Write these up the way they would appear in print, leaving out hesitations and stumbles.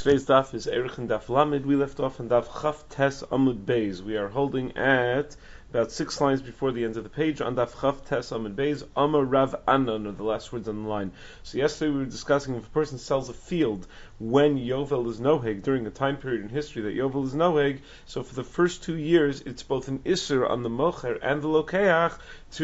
Today's daf is Erech and Daf Lamed. We left off on Daf Chaf Tes Amud Beis. We are holding at about 6 lines before the end of the page on Daf Chaf Tes Amud Beis. Amar Rav Anan are the last words on the line. So yesterday we were discussing if a person sells a field when Yovel is Noheg, during a time period in history that Yovel is Noheg, so for the first 2 years it's both an Isser on the Mocher and the Lokeach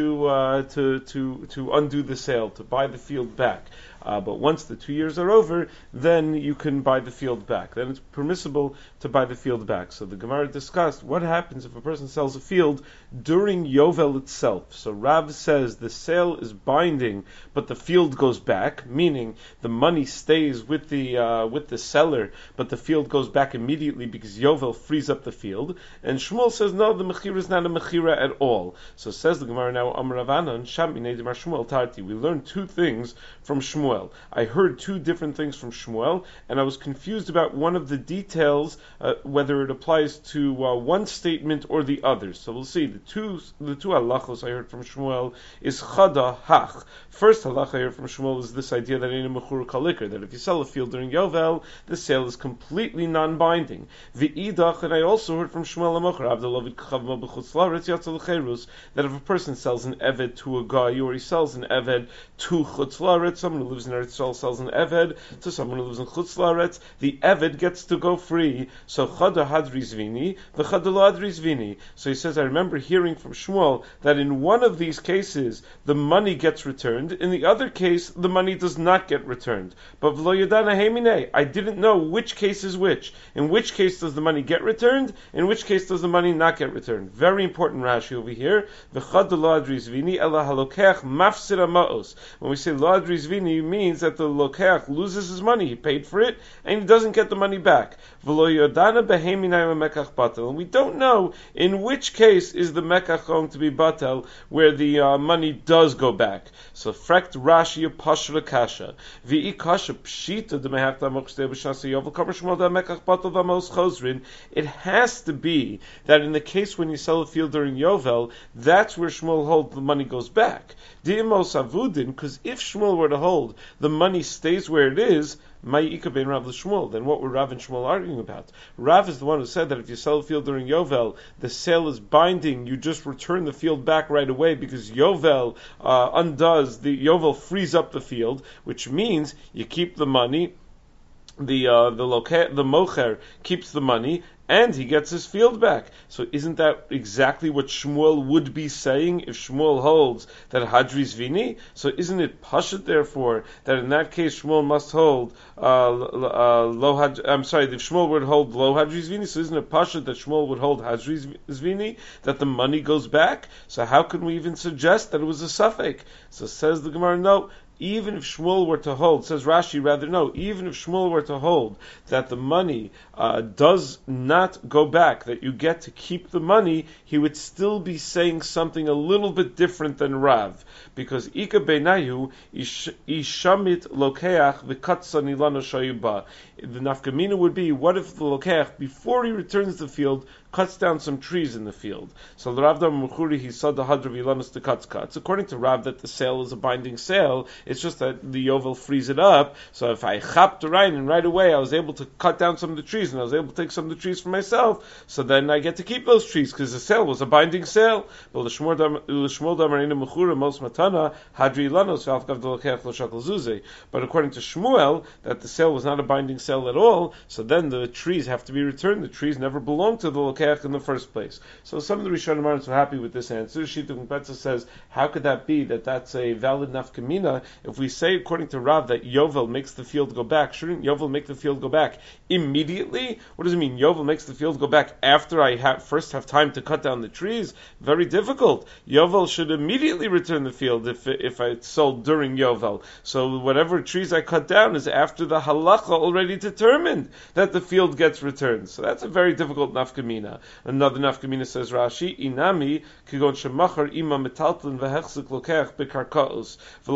to undo the sale, to buy the field back. But once the 2 years are over, then you can buy the field back. Then it's permissible to buy the field back. So the Gemara discussed what happens if a person sells a field during Yovel itself. So Rav says the sale is binding, but the field goes back, meaning the money stays with the seller, but the field goes back immediately because Yovel frees up the field. And Shmuel says no, the mechira is not a mechira at all. So says the Gemara now, Amar Rav Anan, Sham minei demar Shmuel tarti. We learned 2 things from Shmuel. I heard 2 different things from Shmuel, and I was confused about one of the details, whether it applies to one statement or the other. So we'll see. The two halachos I heard from Shmuel is chada hach. First halacha I heard from Shmuel is this idea that in a mechur kalikar, that if you sell a field during Yovel, the sale is completely non-binding. V'idach, and I also heard from Shmuel Amocher Abdulavid Kchavma b'chutz la'aretz yatzal l'cherus, that if a person sells an eved to a guy, or he sells an eved to chutz la'aretz, someone who lives in Eretz Yisrael sells an eved to someone who lives in chutz la'aretz, the eved gets to go free. So chada hadri zvini, v'chada lo hadri zvini. So he says, I remember hearing from Shmuel that in one of these cases the money gets returned, in the other case the money does not get returned. But v'lo yadana hemine, I didn't know which case is which. In which case does the money get returned? In which case does the money not get returned? Very important Rashi over here. V'chada lo hadri zvini ela halokeach mafsir ha'ma'os. When we say lo hadri zvini, means that the lokeach loses his money. He paid for it and he doesn't get the money back. V'lo yodana beheminai mekach batel. And we don't know in which case is the mekach going to be batel, where the money does go back. So frekt Rashi pashra kasha. V'i kasha pshita demehachta mochstei b'shasa yovel kamer shmuel da mekach batel v'amos chosrin. It has to be that in the case when you sell a field during Yovel, that's where Shmuel holds the money goes back. Di'imos avudin, because if Shmuel were to hold the money stays where it is, Ma'ika ben Rav l'Shmuel, then what were Rav and Shmuel arguing about? Rav is the one who said that if you sell a field during Yovel, the sale is binding, you just return the field back right away because Yovel Yovel frees up the field, which means you keep the money, the mocher keeps the money, and he gets his field back. So isn't that exactly what Shmuel would be saying if Shmuel holds that Hadri Zvini? So isn't it Pashut, therefore, that in that case Shmuel must hold if Shmuel would hold Lo Hadri Zvini, so isn't it Pashut that Shmuel would hold Hadri Zvini, that the money goes back? So how can we even suggest that it was a suffix? So says the Gemara, no. Even if Shmuel were to hold, says Rashi, rather no, even if Shmuel were to hold that the money does not go back, that you get to keep the money, he would still be saying something a little bit different than Rav. Because Ika Beinayu, Ishamit Lokeach V'Katsa Nilano Shayuba. The nafkamina would be, what if the Lokeach, before he returns the field, cuts down some trees in the field? So Rav Dam Mukhuri, he saw the Hadra Vilanos to cuts. According to Rav, that the sale is a binding sale, it's just that the Yovel frees it up. So if I chapped around and right away I was able to cut down some of the trees and I was able to take some of the trees for myself, so then I get to keep those trees because the sale was a binding sale. But according to Shmuel, that the sale was not a binding sale at all, so then the trees have to be returned. The trees never belonged to the Lokeach in the first place. So some of the Rishonim aren't so happy with this answer. Shita Kumpetza says, how could that be that that's a valid nafkamina? If we say, according to Rav, that Yovel makes the field go back, shouldn't Yovel make the field go back immediately? What does it mean? Yovel makes the field go back after I first have time to cut down the trees? Very difficult. Yovel should immediately return the field if I sold during Yovel. So whatever trees I cut down is after the halacha already determined that the field gets returned. So that's a very difficult nafkamina. Another nafkamina, says Rashi, Inami kigon shemachar ima metaltlin vehechzik lokeach bekarkaos v'lo mashach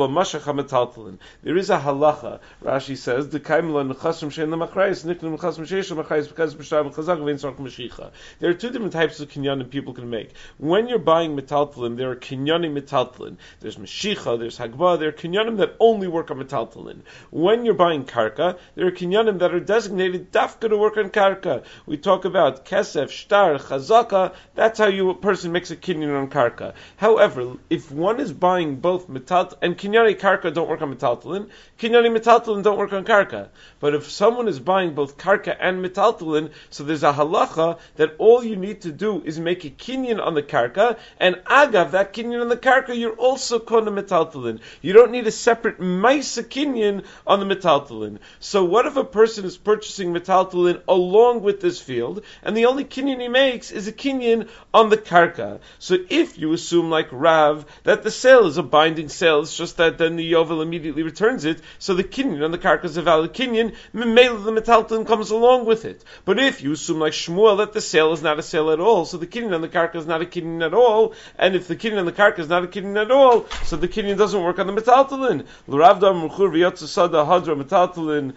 metaltalin. There is a halacha. Rashi says the kaimla nechasrim shein lemachrayis niknu nechasrim sheish lemachrayis because b'shayim chazak v'ein sark mashicha. There are two different types of kinyanim people can make. When you're buying metaltalin, there are kinyanim metaltalin. There's mashicha, there's hagbah. There are kinyanim that only work on metaltalin. When you're buying karka, there are kinyanim that are designated dafka to work on karka. We talk about kesef, shtar, chazaka. That's how a person makes a kinyan on karka. However, if one is buying both metaltalin, and kinyani karka don't work on metaltalin, kinyani metaltalin don't work on karka. But if someone is buying both karka and metaltalin, so there's a halacha that all you need to do is make a kinyan on the karka, and agav, that kinyan on the karka, you're also kona metaltalin. You don't need a separate maisa kinyan on the metaltalin. So what if a person is purchasing metaltalin along with this field, and the only kinyan he makes is a kinyan on the karka? So if you assume like Rav that the sale is a binding sale, it's just that then the yovel immediately returns it, so the kinyan on the karka is a valid kinyan, memela the metaltalin comes along with it. But if you assume like Shmuel that the sale is not a sale at all, so the kinyan on the karka is not a kinyan at all, and if the kinyan on the karka is not a kinyan at all, so the kinyan doesn't work on the metaltalin. L'Rav dar murchur v'yotzasada hadra metaltalin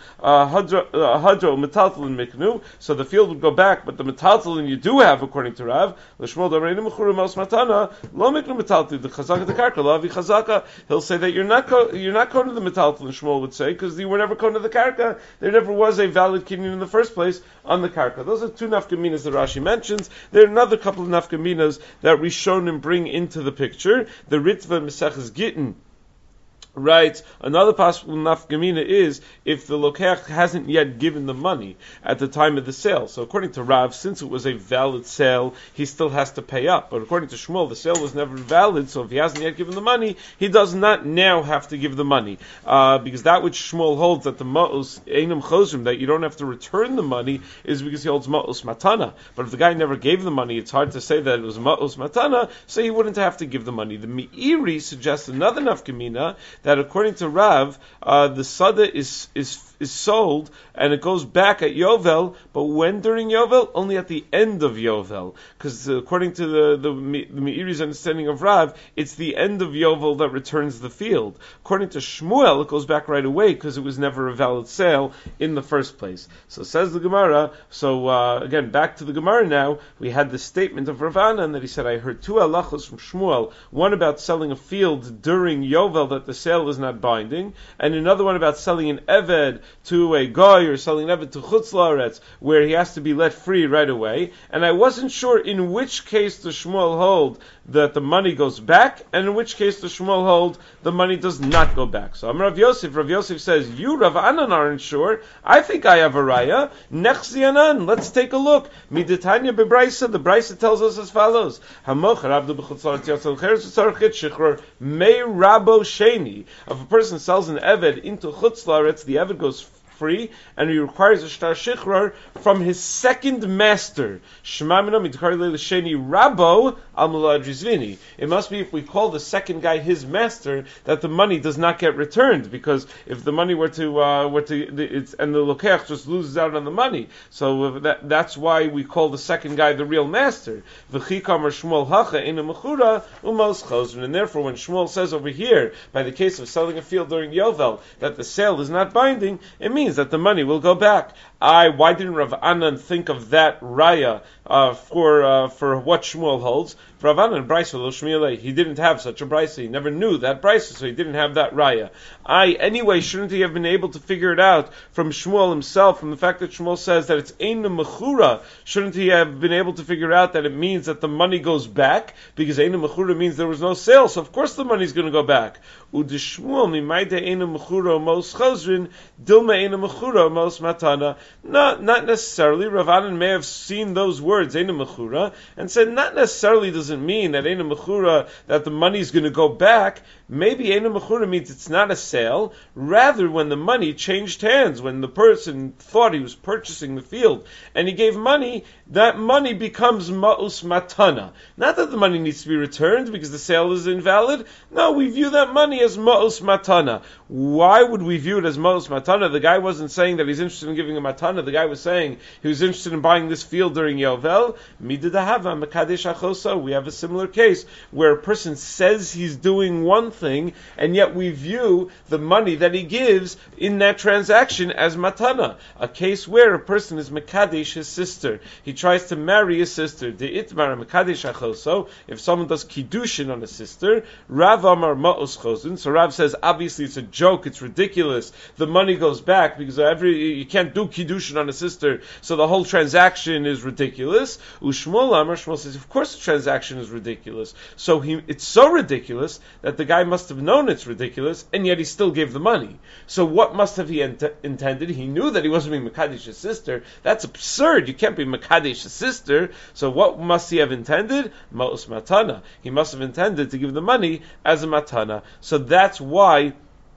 hadra metaltalin miknu. So the field would go back, but the metaltalin you do have according to Rav. L'Shmuel dar reinu murchur mos matana lo miknu metaltalin the chazaka the karka lo avi chazaka. He'll say that you're not going to the metaltalin. Shmuel would say because you were never going to the karka. There never was a valid kinyan in the first place on the karka. Those are two nafkaminas that Rashi mentions. There are another couple of nafkaminas that Rishonim bring into the picture. The Ritva Meseches Gittin Right. Another possible nafgamina is if the lokech hasn't yet given the money at the time of the sale. So according to Rav, since it was a valid sale, he still has to pay up. But according to Shmuel, the sale was never valid, so if he hasn't yet given the money, he does not now have to give the money. Because that which Shmuel holds that the ma'os einam chosrim, that you don't have to return the money, is because he holds ma'os matana. But if the guy never gave the money, it's hard to say that it was ma'os matana, so he wouldn't have to give the money. The Meiri suggests another nafgamina, that according to Rav, the sada is sold and it goes back at Yovel, but when during Yovel? Only at the end of Yovel. Because according to the Meiri's understanding of Rav, it's the end of Yovel that returns the field. According to Shmuel, it goes back right away because it was never a valid sale in the first place. So says the Gemara, again, back to the Gemara now, we had the statement of Rav Anan that he said, I heard two halachos from Shmuel, one about selling a field during Yovel that the sale is not binding, and another one about selling an Eved to a Goy or selling an Eved to Chutz La'aretz, where he has to be let free right away. And I wasn't sure in which case the Shmuel hold that the money goes back, and in which case the Shmuel hold the money does not go back. So I'm Rav Yosef says, you Rav Anan aren't sure, I think I have a raya, Nechzi Anan, let's take a look. Miditanya bebraisa, the Braisa tells us as follows, Hamoch Rabdu b'chutz la'aretz yatzal cheres v'tzarchit shichror me rabo sheni. If a person sells an Eved into Chutz La'aretz, the Eved goes free, and he requires a shtar shichror from his second master. It must be if we call the second guy his master that the money does not get returned, because if the money were to and the lokech just loses out on the money, so that's why we call the second guy the real master. And therefore, when Shmuel says over here, by the case of selling a field during Yovel, that the sale is not binding, it means that the money will go back. Why didn't Rav Anan think of that raya for what Shmuel holds? Rav Anan Braisa lo Shmuelei, he didn't have such a Braisa. He never knew that Braisa, so he didn't have that raya. Anyway, shouldn't he have been able to figure it out from Shmuel himself, from the fact that Shmuel says that it's Ein Mechura? Shouldn't he have been able to figure out that it means that the money goes back? Because Ein Mechura means there was no sale, so of course the money's going to go back. Udishmuel mimayde Ein Mechura mos chozrin, dilma Ein Mechura mos matana. Not necessarily. Rav Anan may have seen those words, Ein Mechura, and said not necessarily doesn't mean that Ein Mechura, that the money's going to go back. Maybe Ein Mechura means it's not a sale. Rather, when the money changed hands, when the person thought he was purchasing the field, and he gave money, that money becomes ma'us matana. Not that the money needs to be returned because the sale is invalid. No, we view that money as ma'us matana. Why would we view it as ma'us matana? The guy wasn't saying that he's interested in giving a matana. The guy was saying he was interested in buying this field during Yovel. Bavel, Mididahava Mekadesh Achoso. We have a similar case where a person says he's doing one thing, and yet we view the money that he gives in that transaction as matana. A case where a person is Mekadesh his sister. He tries to marry his sister. De Itmar Mekadesh Achoso. If someone does Kiddushin on a sister, Rav Amar Ma'os Chozin. So Rav says, obviously it's a joke, it's ridiculous. The money goes back because you can't do Kiddushin on a sister, so the whole transaction is ridiculous. Ushmuel Amar, Shmuel says, of course the transaction is ridiculous. So it's so ridiculous that the guy must have known it's ridiculous, and yet he still gave the money. So what must have he intended? He knew that he wasn't being Mekadesh's sister. That's absurd. You can't be Mekadesh's sister. So what must he have intended? Ma'os matana. He must have intended to give the money as a matana. So that's why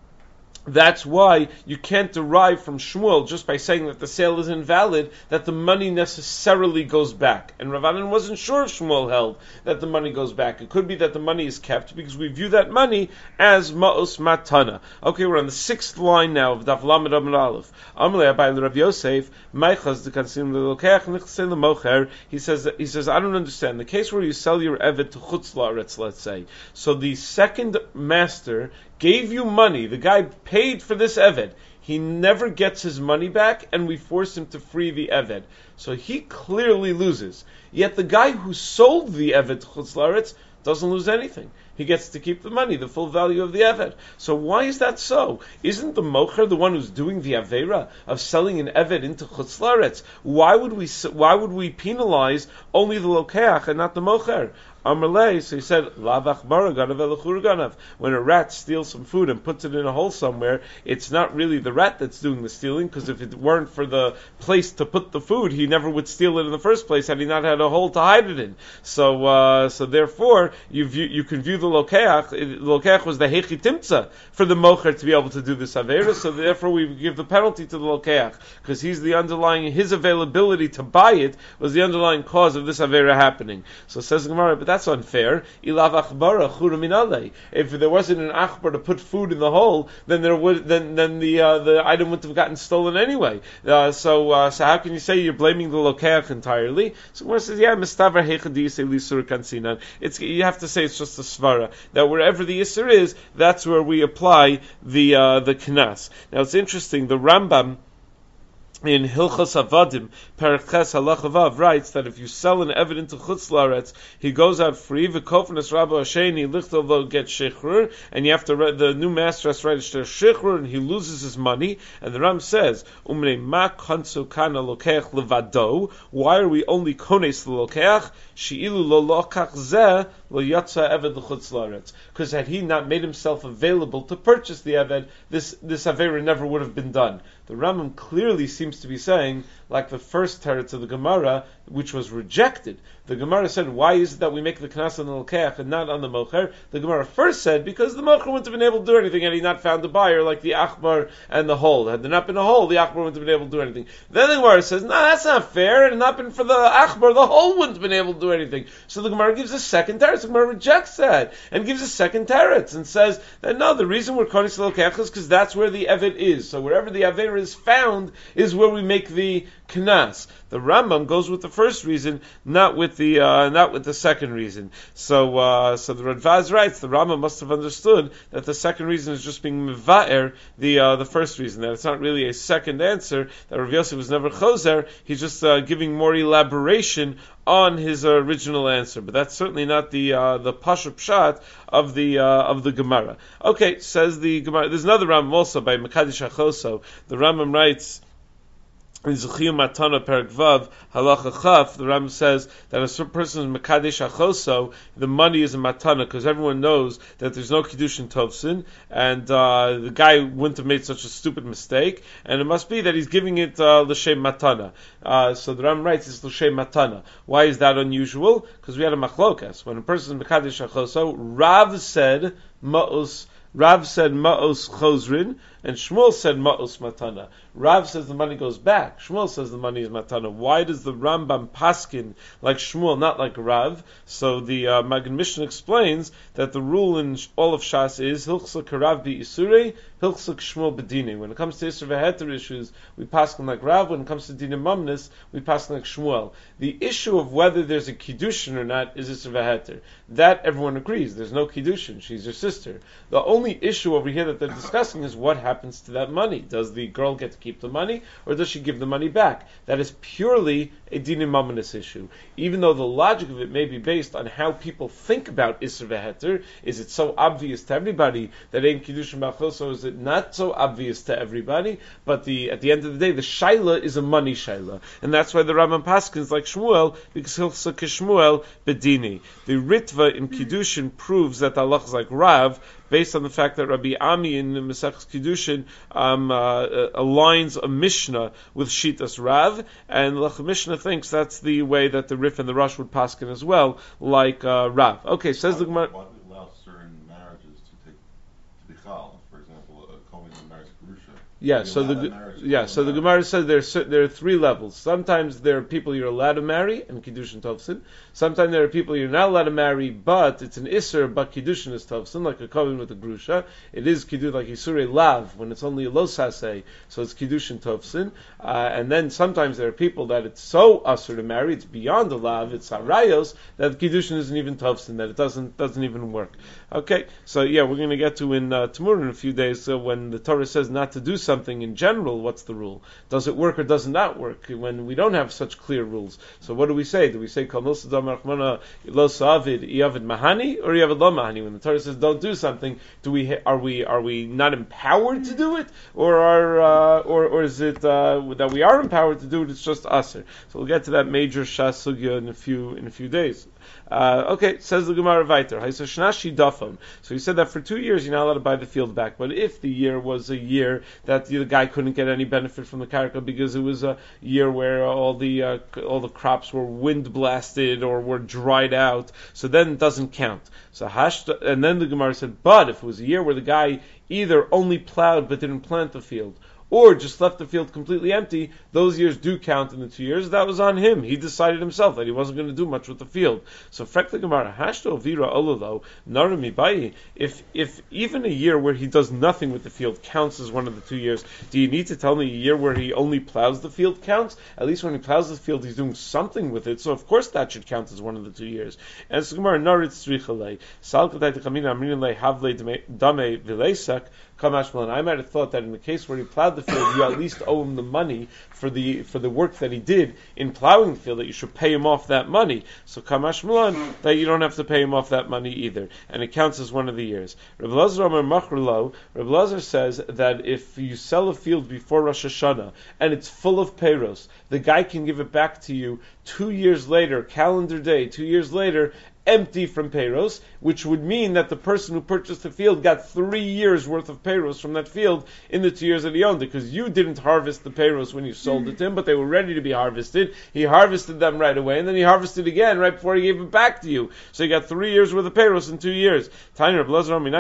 you can't derive from Shmuel just by saying that the sale is invalid that the money necessarily goes back. And Rav Anan wasn't sure if Shmuel held that the money goes back. It could be that the money is kept because we view that money as ma'os matana. Okay, we're on the 6th line now of Daf Lamed Amud Aleph. Amalei Abai Rav Yosef, Maichas de Kansim leLokeach Nichsei leMocher. He says, I don't understand. The case where you sell your eved to Chutz La'aretz, let's say. So the second master gave you money, the guy paid for this Eved, he never gets his money back, and we force him to free the Eved. So he clearly loses. Yet the guy who sold the Eved to Chutz La'aretz doesn't lose anything. He gets to keep the money, the full value of the Eved. So why is that so? Isn't the Mocher the one who's doing the Aveira of selling an Eved into Chutz La'aretz? Why would we penalize only the Lokeach and not the Mocher? Amalei, so he said, Lavach baraganav elachurganav. When a rat steals some food and puts it in a hole somewhere, it's not really the rat that's doing the stealing, because if it weren't for the place to put the food, he never would steal it in the first place had he not had a hole to hide it in. So therefore, you can view the Lokeach. The Lokeach was the Hechi Timtza for the Mocher to be able to do this Aveira, so therefore we give the penalty to the Lokeach, because he's the underlying, his availability to buy it was the underlying cause of this Aveira happening. So says Gemara, but that's unfair. Ilav achbara chura minalei. If there wasn't an achbar to put food in the hole, then the item wouldn't have gotten stolen anyway. So how can you say you're blaming the lokeach entirely? So Gemara says, yeah, mistavar heichadi yisei lisur kansinan. You have to say it's just a svara that wherever the yisur is, that's where we apply the knas. Now it's interesting. The Rambam in Hilchos Avadim, Perek Ches Halacha Vav, writes that if you sell an Eved into Chutz La'aretz, he goes out free. V'kofnes Rabba Hasheni Lichtov Lo get Shechrur, and you have to the new master has to write Shechrur, and he loses his money. And the Ram says, Umnei Ma Konsu Kana Lokeach Levado. Why are we only kones the Lokeach? She'ilu Lo Lokach Zeh Lo Yatsa Eved L'Chutz La'aretz. Because had he not made himself available to purchase the Eved, this Avera never would have been done. The Rambam clearly seems to be saying, like the first teretz of the Gemara, which was rejected. The Gemara said, why is it that we make the knas on the Lokeach and not on the Mocher? The Gemara first said, because the Mocher wouldn't have been able to do anything had he not found a buyer, like the Achbar and the hole. Had there not been a hole, the Achbar wouldn't have been able to do anything. Then the Gemara says, no, that's not fair. Had it not been for the Achbar, the hole wouldn't have been able to do anything. So the Gemara gives a second teretz. The Gemara rejects that and gives a second teretz and says that no, the reason we're konis the Lokeach is because that's where the Eved is. So wherever the Avera is found is where we make the knas. The Rambam goes with the first reason, not with the second reason. So the Radvaz writes the Rambam must have understood that the second reason is just being mevaer the first reason, that it's not really a second answer, that Rav Yosef was never chozer. He's just giving more elaboration on his original answer, but that's certainly not the pashup pshat of the Gemara. Okay, says the Gemara. There's another Rambam also by Mekadesh Achoso. The Rambam writes in Zechiyah Matana Perek Vav Halacha Chaf, the Rambam says that a person is Mekadesh Achoso, the money is a matana, because everyone knows that there's no Kiddushin Tovsin, and the guy wouldn't have made such a stupid mistake, and it must be that he's giving it l'shem matana. So the Rambam writes it's l'shem matana. Why is that unusual? Because we had a machlokas. When a person is Mekadesh Achoso, Rav said ma'os chozrin, and Shmuel said ma'us matana. Rav says the money goes back. Shmuel says the money is matana. Why does the Rambam paskin like Shmuel, not like Rav? So the Magen Mishnah explains that the rule in all of Shas is hilchsa karav bi isurei, hilchsa k'shmuel bedine. When it comes to Isser v'heter issues, we paskin like Rav. When it comes to Dina Mamnis, we paskin like Shmuel. The issue of whether there's a kiddushin or not is Isser v'heter. That everyone agrees. There's no kiddushin. She's your sister. The only issue over here that they're discussing is what happens to that money. Does the girl get to keep the money, or does she give the money back? That is purely a Dina Mamnis issue. Even though the logic of it may be based on how people think about Isser v'heter, is it so obvious to everybody that ain't kiddushin b'achos, or is it not so obvious to everybody? But at the end of the day, the shaila is a money shaila, and that's why the Rambam paskins like Shmuel, because hilchsa k'shmuel bedini. The Ritva in kiddushin proves that the halach is like Rav, based on the fact that Rabbi Ami in Masechus Kiddushin aligns a Mishnah with Shitas Rav, and Lech Mishnah thinks that's the way that the Rif and the Rosh would paskin as well, like Rav. Okay, says the Gemara. Why do we allow certain marriages to be chal? For example, a Kohen who marries Grusha. Yeah, so the Gemara says there are three levels. Sometimes there are people you're allowed to marry, and Kiddushin Tovsin. Sometimes there are people you're not allowed to marry, but it's an Isser, but Kiddushin is Tovsin, like a Kohen with a Grusha. It is Kiddush, like Isurei Lav, when it's only a Lo Saseh, so it's Kiddushin Tovsin. And then sometimes there are people that it's so Asur to marry, it's beyond the Lav, it's Harayos, that Kiddushin isn't even Tovsin, that it doesn't even work. Okay, so yeah, we're going to get to in Tamur in a few days, when the Torah says not to do something in general, what's the rule? Does it work or does it not work? When we don't have such clear rules. So what do we say? Do we say, Kol Milsadam Rachmana Lo Sa'avid Iavid Mahani, or Iavid Lo Mahani? When the Torah says don't do something, are we not empowered to do it? Or is it that we are empowered to do it, it's just Aser? So we'll get to that major Shas Sugya in a few days. Okay, says the Gemara Vayter. So he said that for 2 years you're not allowed to buy the field back. But if the year was a year that the guy couldn't get any benefit from the karka because it was a year where all the crops were wind blasted or were dried out, so then it doesn't count. So and then the Gemara said, but if it was a year where the guy either only plowed but didn't plant the field, or just left the field completely empty, those years do count in the 2 years. That was on him. He decided himself that he wasn't going to do much with the field. So, Frek the Gemara, Hashto Vira Ololo, Narami Bayi, if even a year where he does nothing with the field counts as one of the 2 years, do you need to tell me a year where he only plows the field counts? At least when he plows the field, he's doing something with it, so of course that should count as one of the 2 years. And so Gemara, Naritz Tzrichalei, Salkatay Techamina Amrinalei Havlei Dame Vilesak, Kamashmalan. I might have thought that in the case where he plowed the field, you at least owe him the money for the work that he did in plowing the field, that you should pay him off that money. So Kamashmalan, that you don't have to pay him off that money either, and it counts as one of the years. Reb Lazar says that if you sell a field before Rosh Hashanah and it's full of peiros, the guy can give it back to you 2 years later, calendar day, 2 years later, empty from peiros, which would mean that the person who purchased the field got 3 years worth of peiros from that field in the 2 years that he owned it, because you didn't harvest the peiros when you sold it to him, but they were ready to be harvested. He harvested them right away, and then he harvested again right before he gave it back to you. So you got 3 years worth of peiros in 2 years. How do I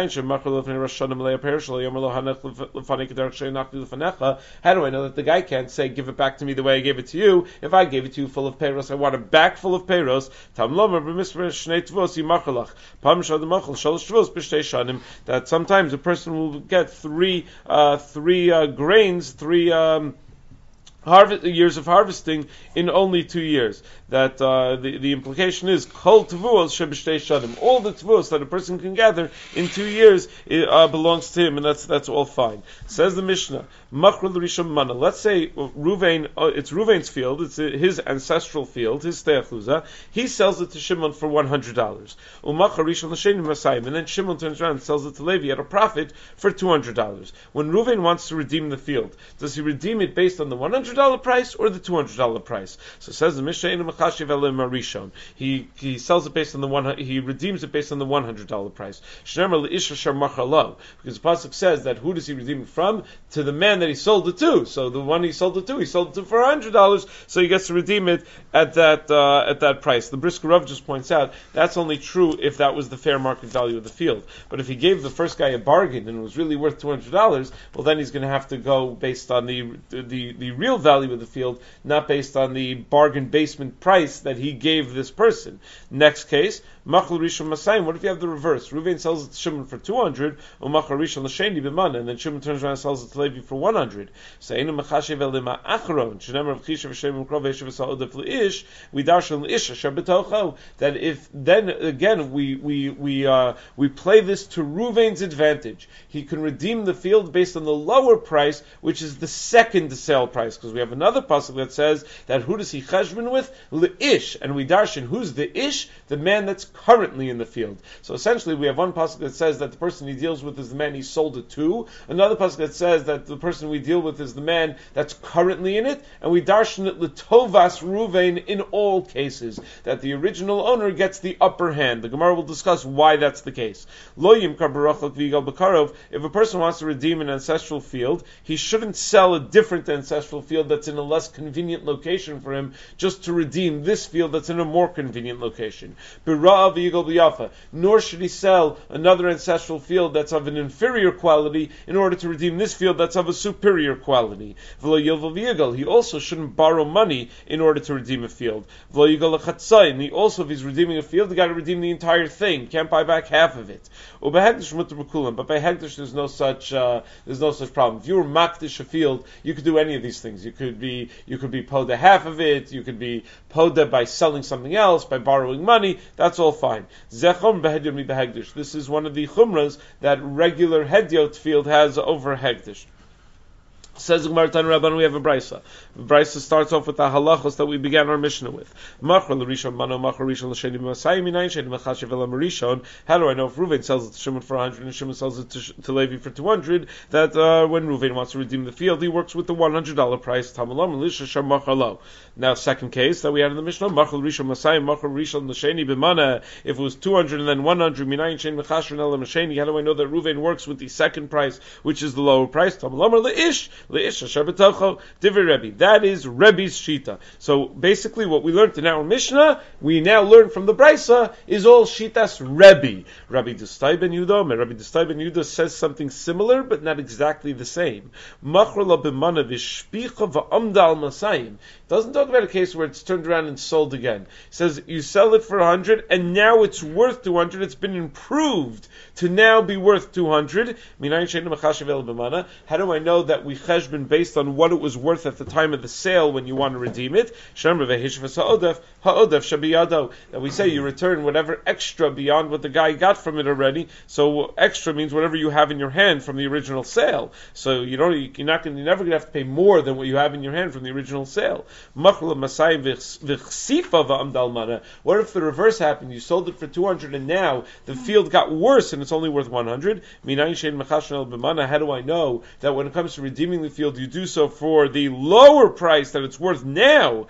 know that the guy can't say, give it back to me the way I gave it to you? If I gave it to you full of peiros, I want it back full of peiros. That sometimes a person will get three grains, years of harvesting in only 2 years. That the implication is kol tevuos sheb'shtei shanim. All the tevuos that a person can gather in 2 years belongs to him, and that's all fine. Says the Mishnah, Machrul Rishon Mana. Let's say Ruvain, it's Ruvain's field, it's his ancestral field, his steachuza. He sells it to Shimon for $100. Umachar Rishon L'Sheni Masayim, and then Shimon turns around and sells it to Levi at a profit for $200. When Ruvain wants to redeem the field, does he redeem it based on the $100 price or the $200 price? So says the Mishnah, he sells it based on he redeems it based on the $100 price. Because the pasuk says that who does he redeem it from? To the man that he sold it to. So the one he sold it to for $100, so he gets to redeem it at that price. The Brisker Rav just points out that's only true if that was the fair market value of the field. But if he gave the first guy a bargain and it was really worth $200, well then he's going to have to go based on the real value of the field, not based on the bargain basement price that he gave this person. Next case, Machal Rishon Masayim. What if you have the reverse? Reuven sells it to Shimon for 200, or Machal Rishon L'Sheni b'mana, and then Shimon turns around and sells it to Levi for 100. So Einu Mechashev Elima Acharon, Shenemar of Chisha v'Shem Krov V'Yeshiv V'Sa'odef L'Ish, we darshan L'Ish Asher B'Tocho. That if then again we play this to Reuven's advantage, he can redeem the field based on the lower price, which is the second sale price, because we have another pasuk that says that who does he cheshbon with? L'Ish, and we darshan who's the Ish? The man that's currently in the field. So essentially we have one pasuk that says that the person he deals with is the man he sold it to, another pasuk that says that the person we deal with is the man that's currently in it, and we darshan it l'tovas Ruvain in all cases, that the original owner gets the upper hand. The Gemara will discuss why that's the case. Lo yimkar barachok v'yigal b'karov. If a person wants to redeem an ancestral field, he shouldn't sell a different ancestral field that's in a less convenient location for him just to redeem this field that's in a more convenient location. Nor should he sell another ancestral field that's of an inferior quality in order to redeem this field that's of a superior quality. He also shouldn't borrow money in order to redeem a field. He also, if he's redeeming a field, he got to redeem the entire thing. Can't buy back half of it. But by Hekdesh there's no such problem. If you were Makdish a field, you could do any of these things. You could be Poda half of it, you could be Poda by selling something else, by borrowing money. That's all fine. This is one of the chumras that regular Hedyot field has over Hekdesh. Says Gemara Tan Rabban, we have a brisa. The brisa starts off with the halachos that we began our Mishnah with. Machar l'rishon mano, machar rishon l'sheni b'masayim minayin sheni mechashev elam rishon. How do I know if Reuven sells it to Shimon for 100 and Shimon sells it to Levi for 200? That when Reuven wants to redeem the field, he works with the $100 price. Tamalam l'isha shar machar lo. Now, second case that we had in the Mishnah, machar rishon masayim, machar rishon l'sheni b'mana. If it was 200 and then 100, minayin sheni mechashev elam rishoni. How do I know that Reuven works with the second price, which is the lower price? Tamalam l'isha. That is Rebbe's Shita. So basically what we learned in our Mishnah, we now learn from the Brisa, is all Shitas Rebbe. Rabbi Destai ben Yehuda says something similar, but not exactly the same. Doesn't talk about a case where it's turned around and sold again. It says you sell it for 100 and now it's worth 200. It's been improved to now be worth 200. How do I know that we cheshbon based on what it was worth at the time of the sale when you want to redeem it? That we say you return whatever extra beyond what the guy got from it already. So extra means whatever you have in your hand from the original sale. So you're never going to have to pay more than what you have in your hand from the original sale. What if the reverse happened? You sold it for 200 and now the field got worse and it's only worth 100? How do I know that when it comes to redeeming the field, you do so for the lower price that it's worth now?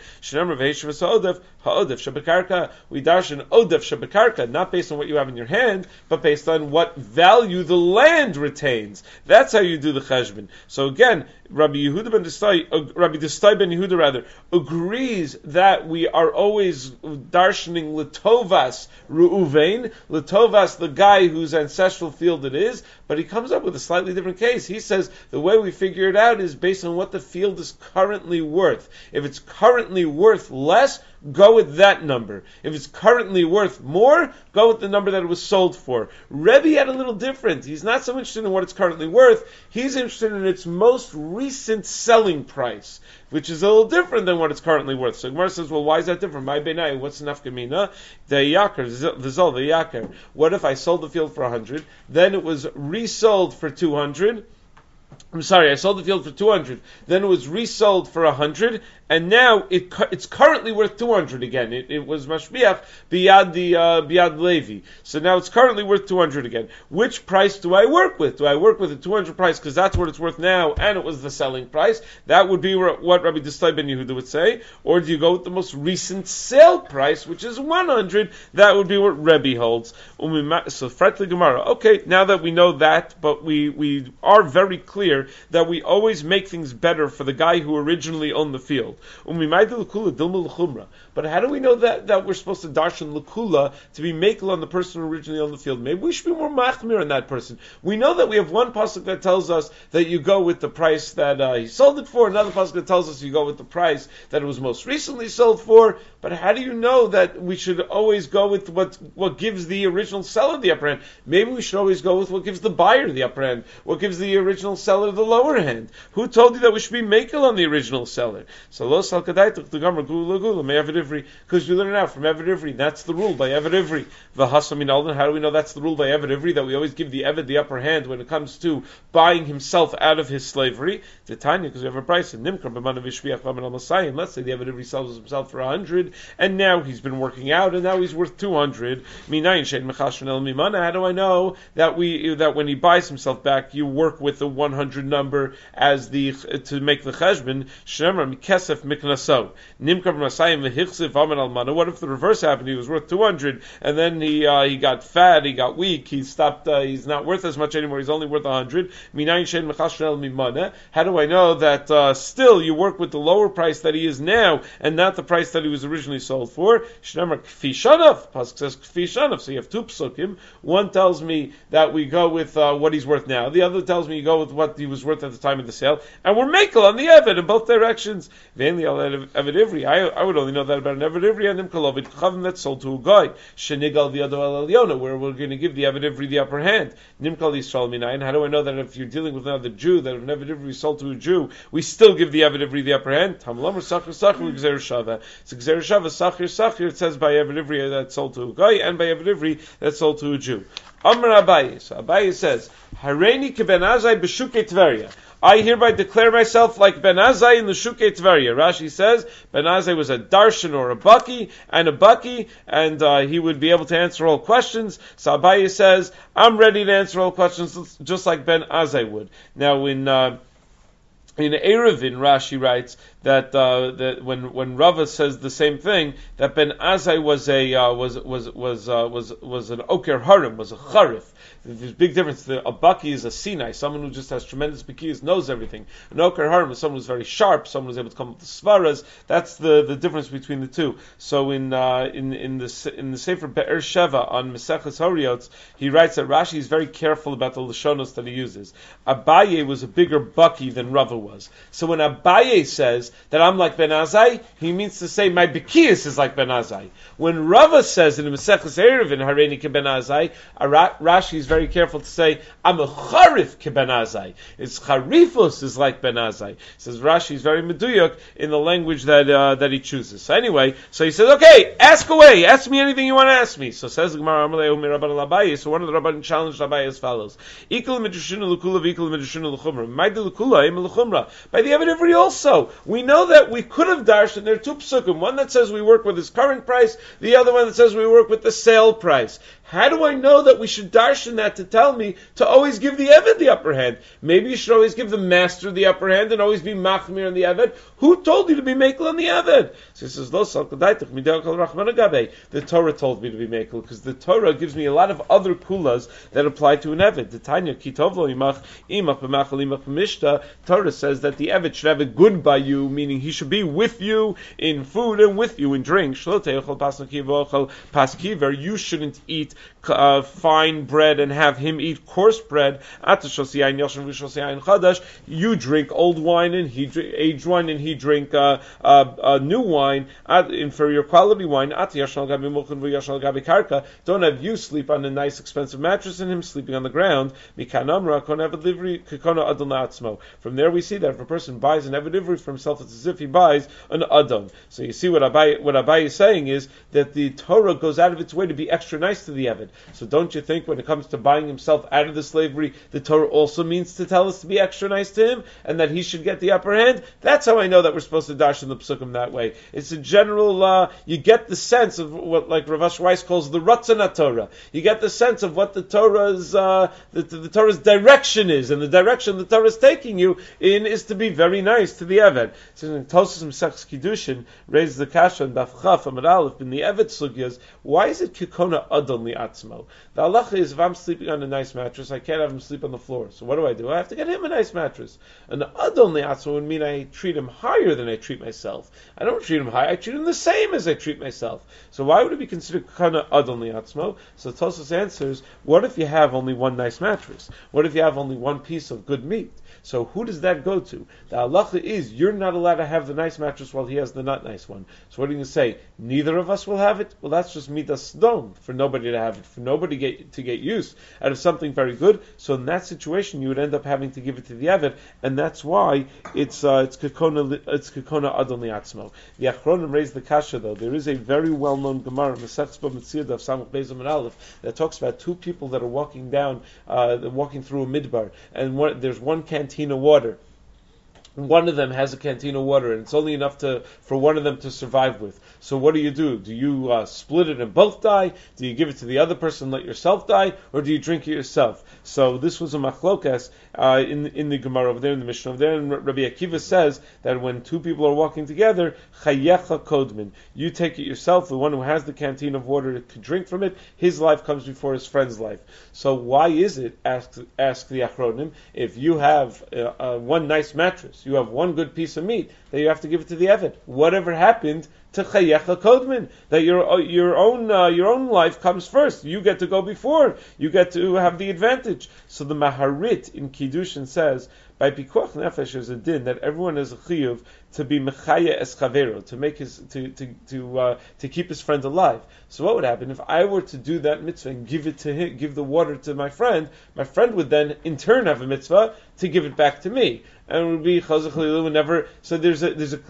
We darshan odef shabakarka, not based on what you have in your hand, but based on what value the land retains. That's how you do the cheshbon. So again, Rabbi Destai ben Yehuda agrees that we are always darshaning letovas Reuven, letovas the guy whose ancestral field it is, but he comes up with a slightly different case. He says the way we figure it out is based on what the field is currently worth. If it's currently worth less, go with that number. If it's currently worth more, go with the number that it was sold for. Rebbe had a little different. He's not so interested in what it's currently worth. He's interested in its most recent selling price, which is a little different than what it's currently worth. So Gemara says, well, why is that different? My benai, what's the nafkamina? The yakar. What if I sold the field for 100, then it was resold for 200? I sold the field for 200, then it was resold for 100, and now it's currently worth 200 again. It was mashbiach biyad Levi. So now it's currently worth 200 again. Which price do I work with? Do I work with the 200 price because that's what it's worth now, and it was the selling price? That would be what Rabbi Distai ben Yehuda would say. Or do you go with the most recent sale price, which is 100? That would be what Rebbe holds. So Fretli Gemara. Okay, now that we know that, but we are very clear that we always make things better for the guy who originally owned the field. But how do we know that we're supposed to darshan l'kula to be makel on the person who originally owned the field? Maybe we should be more machmir on that person. We know that we have one pasuk that tells us that you go with the price that he sold it for, another pasuk that tells us you go with the price that it was most recently sold for. But how do you know that we should always go with what gives the original seller the upper hand? Maybe we should always go with what gives the buyer the upper hand, what gives the original seller the lower hand. Who told you that we should be makel on the original seller? So lo sal kadai tuk the gamar gula gula may Eved Ivri, because we learn it out from Eved Ivri. That's the rule by Eved Ivri. V'hasam in Alden. How do we know that's the rule by Eved Ivri, that we always give the Eved the upper hand when it comes to buying himself out of his slavery? The Tanya, because we have a price in Nimkar b'manav v'shviach v'amin al Masayim. Let's say the Eved Ivri sells himself for 100, and now he's been working out, and now he's worth 200. Minayin shein mechashon el mimana. How do I know that when he buys himself back, you work with the 100 number as to make the cheshbon? Shemar mikesef miknaso nimkar b'masayim v'hichziv v'amin al mana. What if the reverse happened? He was worth 200, and then he got fat, he got weak, he stopped. He's not worth as much anymore. He's only worth 100. Minayin shein mechashon el mimana. How do I know that still you work with the lower price that he is now, and not the price that he was originally sold for? Shnemar kfi shanav. Pasuk says kfi shanav. So you have two psukim. One tells me that we go with what he's worth now. The other tells me you go with what he was worth at the time of the sale. And we're makel on the Eved in both directions. Vainly al Eved Ivri. I would only know that about an Eved Ivri and Nimkalovid Chavim that's sold to a guy. Shenigal the Ado Eliona, where we're going to give the Eved Ivri the upper hand. Nimkal Yisrael Minayin. How do I know that if you're dealing with another Jew, that if an Eved Ivri sold to a Jew, we still give the Eved Ivri the upper hand? Tamlamar Sachir Sachir Gzer Shava. It's Gzer Shava Sachir Sachir. It says by Eved Ivri that's sold to a guy, and by Eved Ivri that's sold to a Jew. Amar Abaye. So Abaye says, Hareini ke Ben Azai b'shukei Tveria. I hereby declare myself like Ben Azai in the Shukei Tveria. Rashi says Ben Azai was a darshan or a baki, and he would be able to answer all questions. So Abaye says, I'm ready to answer all questions just like Ben Azai would. Now in Eruvin, Rashi writes that when Rava says the same thing, that Ben Azai was an Oker Harim, was a Charif. There's a big difference. A Baki is a Sinai, someone who just has tremendous Bekiyas, knows everything. An Oker Harim is someone who's very sharp, someone who's able to come up with Svaras. That's the difference between the two. So in the Sefer Be'er Sheva on Maseches Horiotz, he writes that Rashi is very careful about the Lashonos that he uses. Abaye was a bigger Baki than Rava was. So when Abaye says that I'm like Ben Azai, he means to say my Bekiyas is like Ben Azai. When Rava says in the Maseches Eruvin, Hareini ke Ben Azai, Rashi is very careful to say I'm a Charif ke Ben Azai. It's Charifus is like Ben Azai. Says Rashi is very meduyuk in the language that he chooses. So anyway, so he says, okay, ask away, ask me anything you want to ask me. So says the Gemara, so one of the Rabbanim challenged Abaye as follows: Ikal midrashinu l'kula v'ikal midrashinu l'chumra. Ma'id l'kula im l'chumra. By the Eved Ivri also, we know that we could have dashed, and there are two psukim, one that says we work with his current price, the other one that says we work with the sale price. How do I know that we should darshan that to tell me to always give the Eved the upper hand? Maybe you should always give the master the upper hand and always be machmir on the Eved. Who told you to be makel on the Eved? So he says, Lo sal kadaitach midei kol rachman agabe. The Torah told me to be makel, because the Torah gives me a lot of other kulas that apply to an Eved. The Tanya kitov lo imach b'machal imach b'mishta. Torah says that the Eved should have a good by you, meaning he should be with you in food and with you in drink. Shlo teichol pasnakiv ochel paskiver. You shouldn't eat fine bread and have him eat coarse bread. You drink old wine and he drink aged wine, and he drink new wine, inferior quality wine. Don't have you sleep on a nice expensive mattress and him sleeping on the ground. From there we see that if a person buys an Eved Ivri for himself, it's as if he buys an Adam. So you see what Abaye is saying is that the Torah goes out of its way to be extra nice to the Eved. So don't you think when it comes to buying himself out of the slavery, the Torah also means to tell us to be extra nice to him and that he should get the upper hand? That's how I know that we're supposed to dash in the psukim that way. It's a general, you get the sense of what, like Rav Asher Weiss calls the Ratzon Torah. You get the sense of what the Torah's, the Torah's direction is, and the direction the Torah is taking you in is to be very nice to the Eved. So Tosas Mesechus Kiddushin raised the kasha and Daf Chaf Amud Aleph in the Eved sugyas. Why is it kikona adon liatzmo? The halacha is if I'm sleeping on a nice mattress, I can't have him sleep on the floor. So what do? I have to get him a nice mattress. An adon liatzmo would mean I treat him higher than I treat myself. I don't treat him high; I treat him the same as I treat myself. So why would it be considered kikona adon liatzmo? So Tosas answers: what if you have only one nice mattress? What if you have only one piece of good meat? So who does that go to? The halacha is you're not allowed to have the nice mattress while he has the not nice one. So what are you going to say? Neither of us will have it? Well, that's just midas sdom, for nobody to have it, for nobody to get use out of something very good. So in that situation, you would end up having to give it to the Eved, and that's why it's kikona adon liatzmo. The Achronim raised the kasha though. There is a very well-known Gemara, Mesechus B'Metzia of Samach Beis Amud Aleph, that talks about two people that are walking down, walking through a midbar, and there's one canteen of water. One of them has a canteen of water, and it's only enough for one of them to survive with. So what do? Do you split it and both die? Do you give it to the other person and let yourself die? Or do you drink it yourself? So this was a machlokas in the Gemara over there, in the Mishnah over there, and Rabbi Akiva says that when two people are walking together, chayecha kodmin, you take it yourself, the one who has the canteen of water to drink from it, his life comes before his friend's life. So why is it, ask the Achronim, if you have one nice mattress, you have one good piece of meat, that you have to give it to the Eved? Whatever happened to chayecha kodmin, that your own life comes first. You get to go before. You get to have the advantage. So the Maharit in Kiddushin says, by pikuach nefesh there's a din that everyone has a chiyuv to be mechaya es chavero, to make to keep his friend alive. So what would happen if I were to do that mitzvah and give it to him, give the water to my friend? My friend would then in turn have a mitzvah to give it back to me, and it would be chazak chalilah whenever. So there's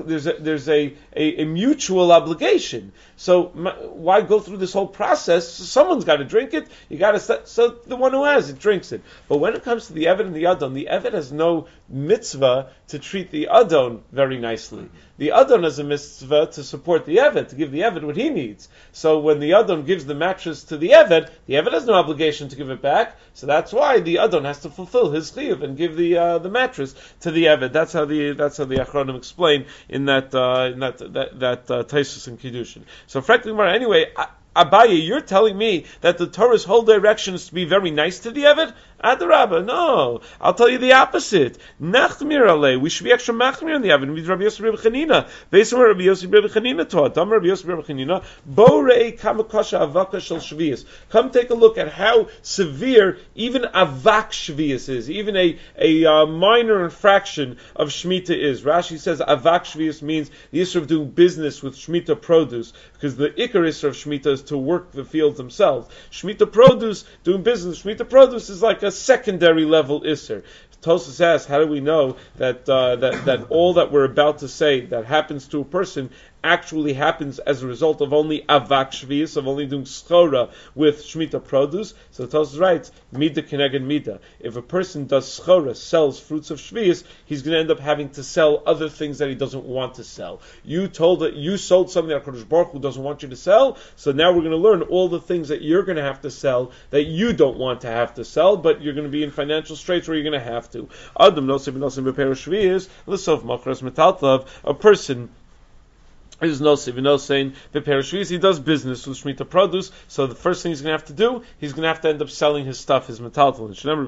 a mutual obligation. So why go through this whole process? Someone's got to drink it. You got to so the one who has it drinks it. But when it comes to the Eved and the Eved has no mitzvah to treat the Adon very nicely. The Adon has a mitzvah to support the Eved, to give the Eved what he needs. So when the Adon gives the mattress to the Eved has no obligation to give it back. So that's why the Adon has to fulfill his chiyuv and give the mattress to the Eved. That's how the Achronim explain in that Taisus and Kiddushin. So frankly, anyway, Abaye, you're telling me that the Torah's whole direction is to be very nice to the Eved? Adarabba, no. I'll tell you the opposite. Nachmir alei. We should be extra machmir on the Eved. With Rabbi Yosef Rabbi Chanina. Based on what Rabbi Yosef Rabbi Chanina taught. Rabbi Yosef Rabbi Chanina. Bo rei kamakasha avaka shel shvius. Come take a look at how severe even avak shvius is. Even a minor infraction of Shemitah is. Rashi says avak shvius means the issue of doing business with Shemitah produce. Because the ikar issue of Shemitah is to work the fields themselves. Shemitah produce, doing business, Shemitah produce is like a secondary level Isser. Tosfos asks, how do we know that all that we're about to say that happens to a person actually happens as a result of only avak shvius, of only doing schora with Shemitah produce? So Tosfos writes, mida keneged mida. If a person does schora, sells fruits of shvius, he's going to end up having to sell other things that he doesn't want to sell. You sold something that HaKadosh Baruch Hu doesn't want you to sell, so now we're going to learn all the things that you're going to have to sell that you don't want to have to sell, but you're going to be in financial straits where you're going to have to. Adam nosim shvius, l'sof machras metaltlav, a person is saying he does business with Shemitah produce, so the first thing he's going to have to do, he's going to have to end up selling his stuff, his metaltalin.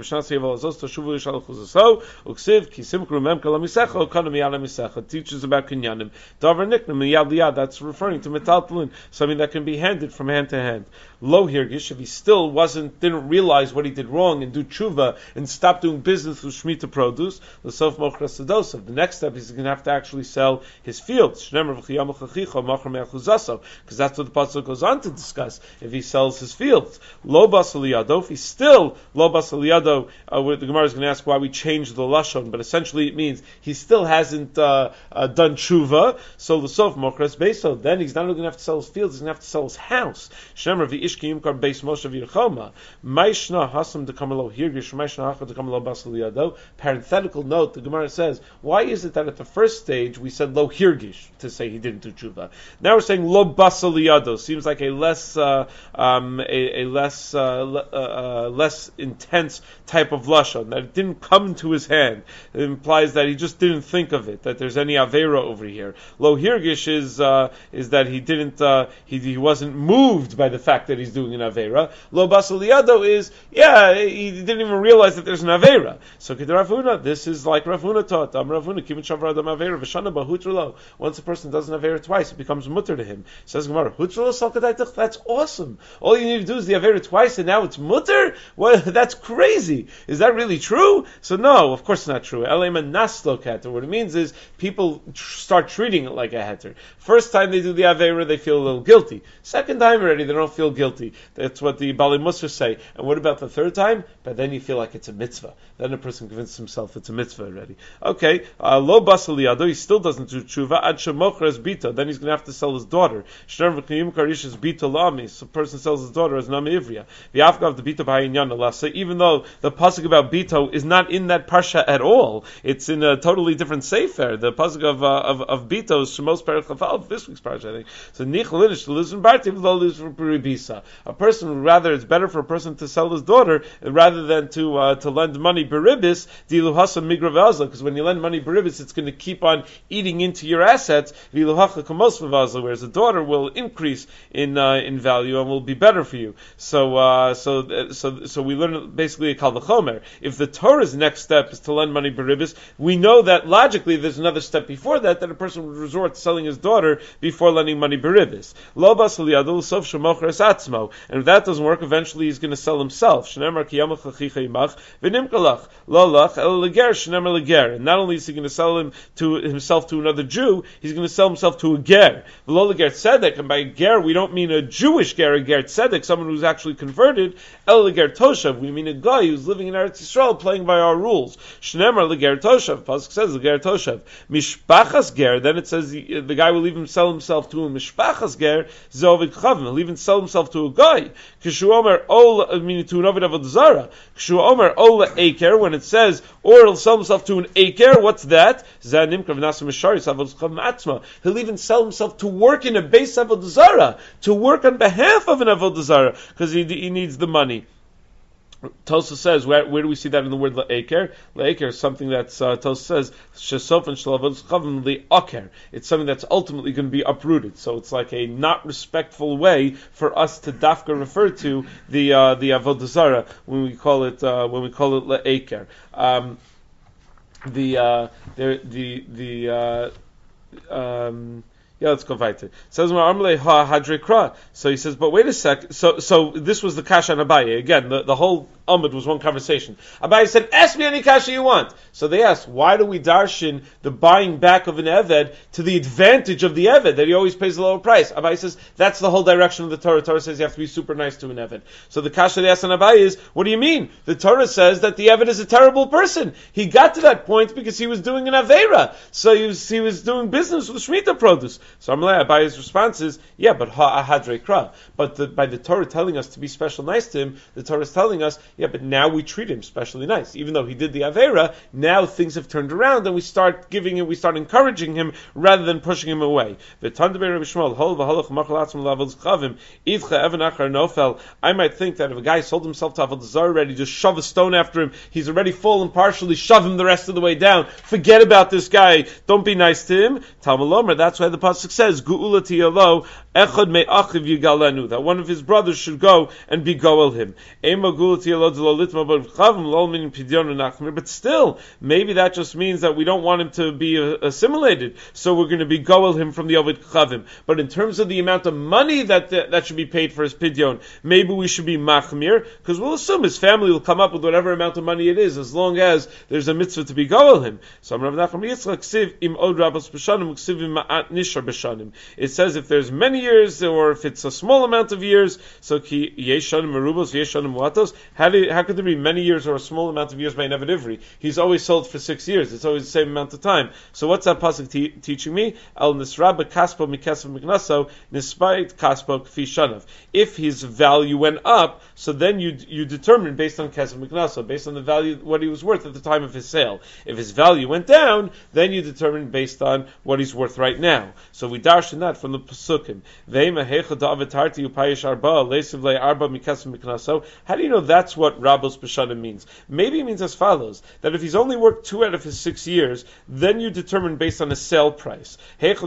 It teaches about kinyanim. Davar niknem yad liyad, that's referring to metaltalin, something that can be handed from hand to hand. Lo hirgish, if he still didn't realize what he did wrong and do tshuva and stop doing business with Shemitah produce, the next step he's going to have to actually sell his fields. because that's what the pasuk goes on to discuss. If he sells his fields, lo basal liyado, if he's still lo basal liyado, the Gemara is going to ask why we changed the lashon, but essentially it means he still hasn't done tshuva. So the sof mokras beso, then he's not only going to have to sell his fields, he's going to have to sell his house. Shemer v'ishki yimkar beis Moshe v'yirchoma. Maishna hasam dekamalo hirgish, maishna hacha dekamalo basal liyado. Parenthetical note: the Gemara says, why is it that at the first stage we said lo hirgish to say he didn't do tshuva? Now we're saying lo basal liyado. Seems like a less less intense type of lashon, that it didn't come to his hand. It implies that he just didn't think of it, that there's any avera over here. Lo hirgish is that he didn't he wasn't moved by the fact that he's doing an avera. Lo basal liyado is he didn't even realize that there's an avera. So Rav Huna, this is like Rav Huna taught. Rav Huna kimin shavar adam avera v'shana bahutralo. Once a person does an avera twice, it becomes mutter to him. Says Gemara, hutralo salkadaitach. That's awesome. All you need to do is the avera twice, and now it's mutter. What? That's crazy. Is that really true? So no, of course not true. Elema naslo heter. What it means is people start treating it like a heter. First time they do the avera, they feel a little guilty. Second time already, they don't feel guilty. That's what the Bali Musar say. And what about the third time? But then you feel like it's a mitzvah. Then a person convinces himself it's a mitzvah already. Okay, lo basal liyado, he still doesn't do tshuva. Ad shemochras bita, then he's going to have to sell his daughter. Shner v'kiyim karishas bita lami. So a person sells his daughter as nami ivriya. V'afgav the bita b'hayinyan alasa. Even though the pasuk about bito is not in that parsha at all, it's in a totally different sefer. The pasuk of bito is Shemos perek chafal, this week's parsha, I think. So nichlinish to listen barti v'lo listen beribisa. A person would rather, it's better for a person to sell his daughter rather than to lend money beribis dilu hasam migra v'azla, because when you lend money beribis, it's going to keep on eating into your assets. Vilu hacha kamos v'azla, whereas the daughter will increase in value and will be better for you. So we learn basically a kal v'chomer. If the Torah's next step is to lend money beribis, we know that logically there's another step before that a person would resort to selling his daughter before lending money beribis. Lo basal liyado sof shemochras atzmo, and if that doesn't work, eventually he's going to sell himself. Shneimar ki yamach lachicha yimach v'nimkalach lo lach el leger shneimar leger. And not only is he going to sell himself to another Jew, he's going to sell himself to a ger. V'lo leger tzedek, and by ger we don't mean a Jewish ger, a ger tzedek, someone who's actually converted. El leger toshav, we mean a guy who's living in Eretz Yisrael playing by our rules. Shneimar leger toshav, pasuk says leger toshav. Mishpachas ger, then it says the guy will even sell himself to a mishpachas ger zovid chavim. He'll even sell himself to a guy. Kishu omer ol, meaning to an ovid avodah zara. Kishu omer ol aker, when it says or he'll sell himself to an aker, what's that? He'll even sell himself to work in a base avodah zara, to work on behalf of an avodah zara, because he needs the money. Tosa says, where do we see that in the word la'aker? La'aker is something that's, Tosa says, shesof and shlavot chavim li'aker. It's something that's ultimately going to be uprooted. So it's like a not respectful way for us to dafka refer to the avodah zara when we call it la'aker. Yeah, let's go weiter. It says, so he says, but wait a sec. So this was the kasha on Abaye. Again, the whole Amud was one conversation. Abaye said, ask me any kasha you want. So they asked, why do we darshan the buying back of an Eved to the advantage of the Eved, that he always pays a lower price? Abaye says, that's the whole direction of the Torah. Torah says you have to be super nice to an Eved. So the kasha they asked on Abaye is, what do you mean? The Torah says that the Eved is a terrible person. He got to that point because he was doing an Aveira. So he was doing business with Shemitah produce. So Abaye's response is, yeah, but ha'ahadrei kra. But by the Torah telling us to be special nice to him, the Torah is telling us, yeah, but now we treat him specially nice. Even though he did the Aveira, now things have turned around and we start encouraging him rather than pushing him away. I might think that if a guy sold himself to Avodah Zarah already, just shove a stone after him, he's already fallen partially, shove him the rest of the way down. Forget about this guy. Don't be nice to him. Talmud Lomer, that's why the pasuk says, Geula tiyalo, echad me'achiv yigalenu, that one of his brothers should go and be goel him. But still, maybe that just means that we don't want him to be assimilated, so we're going to be goel him from the Ovid Chavim. But in terms of the amount of money that should be paid for his pidyon, maybe we should be machmir, because we'll assume his family will come up with whatever amount of money it is, as long as there's a mitzvah to be goel him. So Rav Nachman Yitzchak ksiv im od rabos b'shanim ksiv im ma'at nishar b'shanim. It says if there's many years or if it's a small amount of years, so ki yesh shanim merubos, yesh shanim muatos. How could there be many years or a small amount of years by Nevid Ivri? He's always sold for 6 years. It's always the same amount of time. So what's that pasuk teaching me? El nisraba kaspo mikesef miknaso nispait kaspo kfi shanav. If his value went up, so then you determine based on kesef miknaso, based on the value what he was worth at the time of his sale. If his value went down, then you determine based on what he's worth right now. So we darshan that from the Pesukim. How do you know that's what Rabos B'Shanim means? Maybe it means as follows, that if he's only worked 2 out of his 6 years, then you determine based on a sale price. Maybe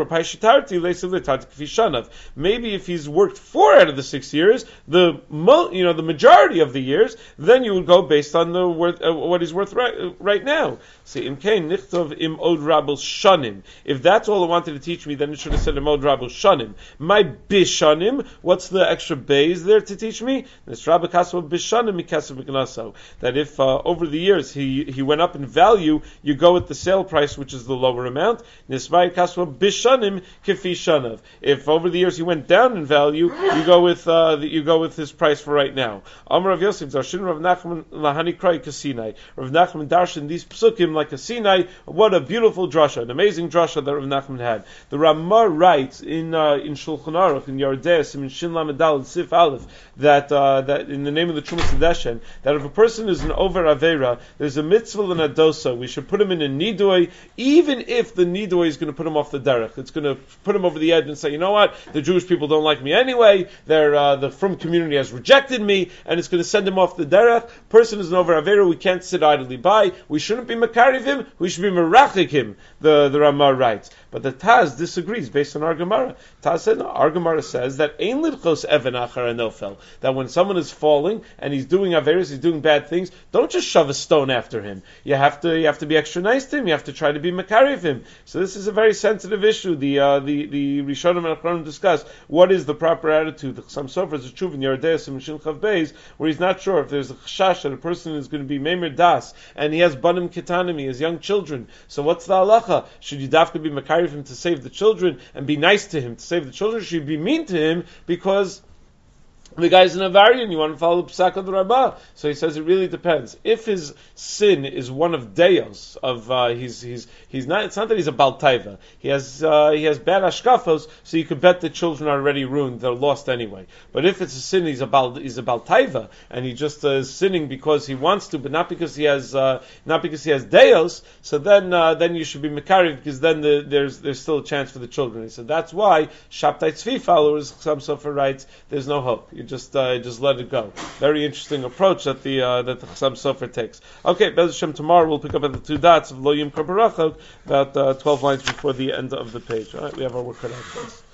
if he's worked 4 out of the 6 years, the majority of the years, then you would go based on the what he's worth right now. See, im kain nichtov im od rabos shanim. If that's all it wanted to teach me, then it should have said im od rabos shanim. My bishanim, what's the extra bays there to teach me? This rabbi kasov bishanim mikasov miknaso. That if over the years he went up in value, you go with the sale price, which is the lower amount. Nisvai kasov bishanim kifi shanav. If over the years he went down in value, you go with his price for right now. Amar Rav Yosef Darshan Rav Nachman lahani krai kasinai. Rav Nachman darshan these psukim like a Sinai. What a beautiful drasha, an amazing drasha that Rav Nachman had. The Ramah writes in Shulchan Aruch in Yardes in Shin Lamed Daled Sif Aleph that in the name of the Trumas Hadeshen, that if a person is an over avera, there's a mitzvah and a dosa. We should put him in a nidoy, even if the nidoy is going to put him off the derech. It's going to put him over the edge and say, you know what, the Jewish people don't like me anyway. The Frum community has rejected me, and it's going to send him off the derech. Person is an over avera. We can't sit idly by. We shouldn't be makariv him. We should be merachik him. The Ramah writes. But the Taz disagrees based on our Gemara. Taz said, no, our Gemara says that ein lidchos even achar anofel, that when someone is falling and he's doing averis, he's doing bad things, don't just shove a stone after him. You have to be extra nice to him. You have to try to be makariv him. So this is a very sensitive issue. The Rishonim and Achronim discuss what is the proper attitude. The Chassam Sofer is a tshuva in Yardes and Mishin Chav Beis, where he's not sure if there's a chashash that a person is going to be meimer das and he has banim ketanim, he has young children. So what's the halacha? Should you dafka be makariv him to save the children and be nice to him to save the children? Should you be mean to him because the guy's an Avarian, you want to follow the Psak of the Rabbah? So he says it really depends. If his sin is one of Deos, he's not. It's not that he's a Bal Taiva. He has bad ashkafos, so you could bet the children are already ruined. They're lost anyway. But if it's a sin, he's a Bal Taiva, and he just is sinning because he wants to, but not because he has Deos. So then you should be Mekari, because then there's still a chance for the children. He said that's why Shabtai Tzvi followers, Chassam Sofer writes, there's no hope. You just let it go. Very interesting approach that the Chassam Sofer takes. Okay, Bez Hashem, tomorrow we'll pick up at the 2 dots of Lo Yim Kar Barachot, about 12 lines before the end of the page. All right, we have our work cut out for us.